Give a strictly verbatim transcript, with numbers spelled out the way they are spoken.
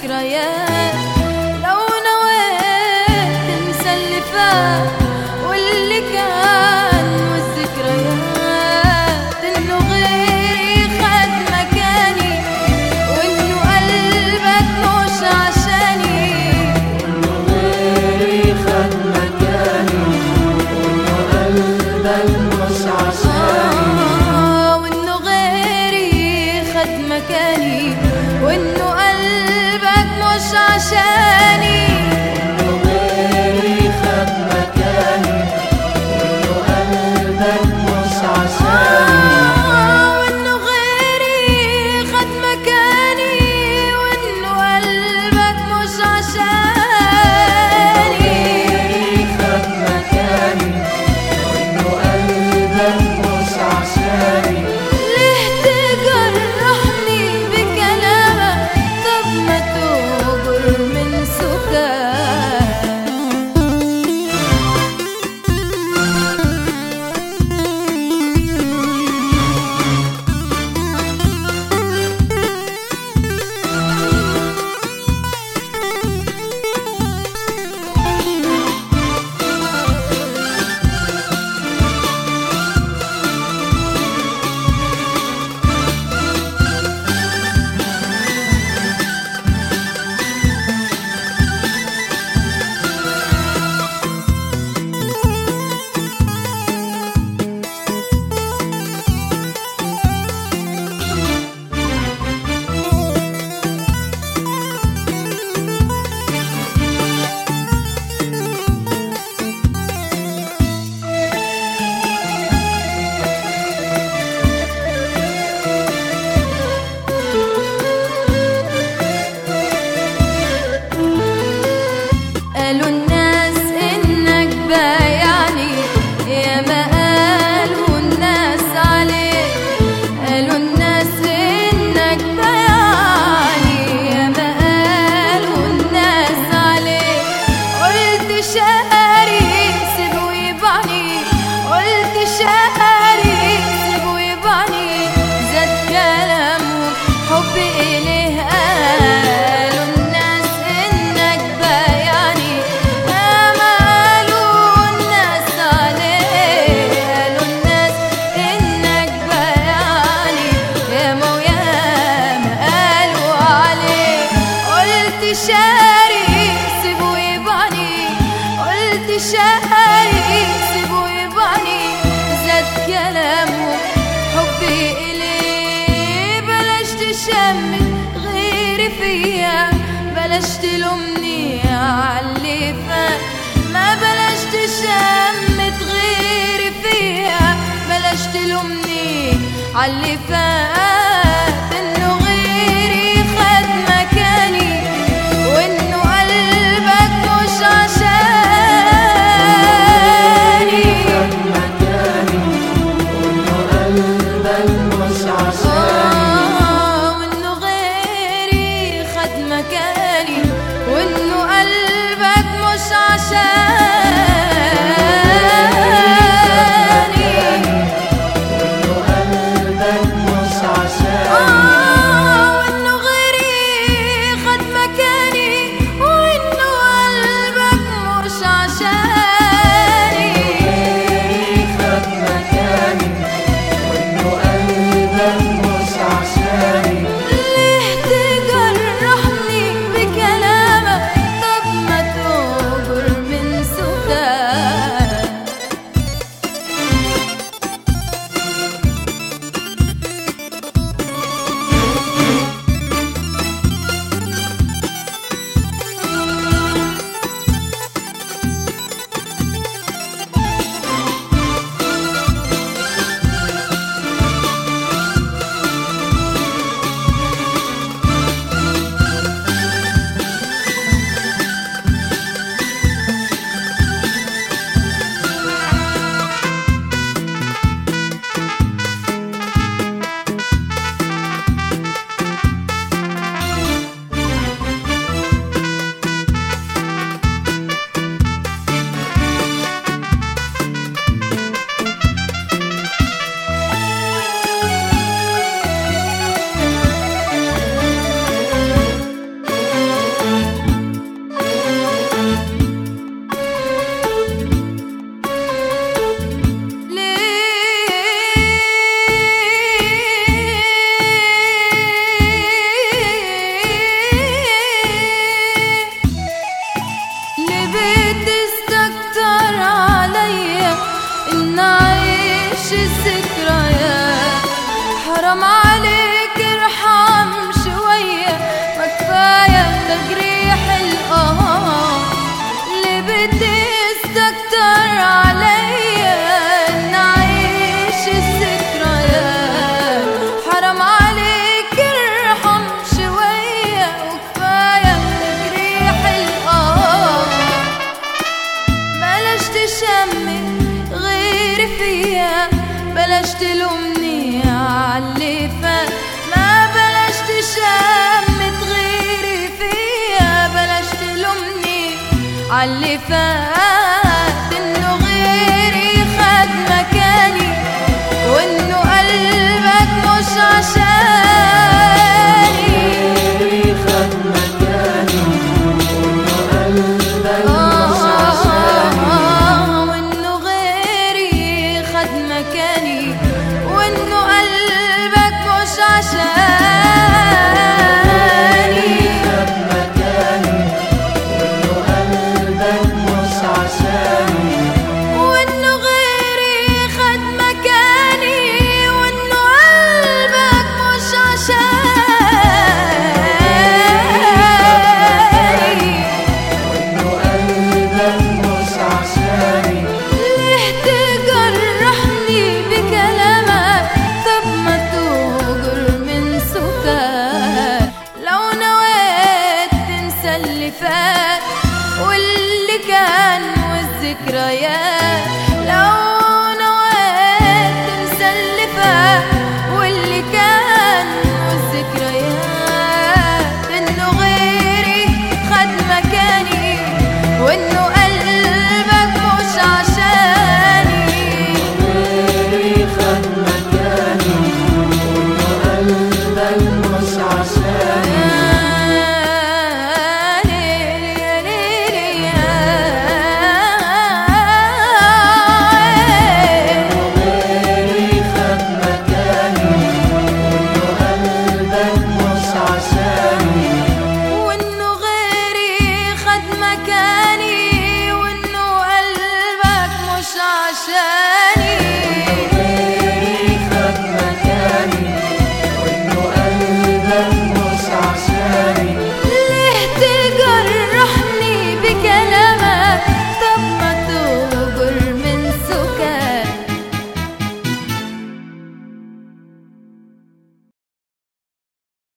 ذكريات. لو نويت تنسى اللي فات واللي كان والذكريات، انه غيري خد مكاني وانه قلبك مش عشاني. انه غيري خد مكاني وانه قلبك مش عشاني. آه وانه غيري خد مكاني وانه قلبك مش عشاني. انه غيري خد مكاني وانه قلبك مش عشاني. آه وانه غيري خد مكاني وانه قلبك مش عشاني. غيري خد مكاني وانه قلبك مش عشاني. ليه تجرحني بكلامك؟ طب ما تهجر من سكات. قالوا الناس إنك بايعني، يا ما قالوا الناس عليك. قالوا الناس إنك بايعني، يا ما قالوا الناس عليك. قلت شاري سيبه يبعني، قلت شاري سيبه يبعني. زاد كلامهم حبي إليه. قالوا الناس إنك بايعني، يا ما قالوا الناس عليك. قالوا الناس إنك بايعني، يا ما ويا ما قالوا عليك. قلت شاري سيبه يبعني، قلت شاري سيبه يبعني. زاد كلامهم حبي إليه. بلاش تشمت غيري فيا، بلاش تلومني عاللي فات. ما بلاش تشمت غيري فيها، بلاش تلومني عاللي فات. انه غيري خد مكاني وانه قلبك مش عشاني. خد مكاني وانه قلبك مش عشاني. آه وانه غيري خد مكاني وانه قلبك مش عشاني. وانه قلبك مش عشاني. الذكريات. حرام عليك ارحم شوية، ما كفاية تجريح القهار اللي بتستكتر عليا نعيش الذكريات. حرام عليك ارحم شوية وكفاية تجريح القهار. بلاش تشمت غيري فيا، بلاش تلومني عاللي فات. ما بلاش تشمت غيري فيا، بلاش تلومني عاللي فات. انه غيري خد مكاني، وانه قلبك مش عشاني. غيري خد مكاني، وإنه قلبك مش عشاني. وانه غيري خد مكاني، وانه قلبك مش عشاني.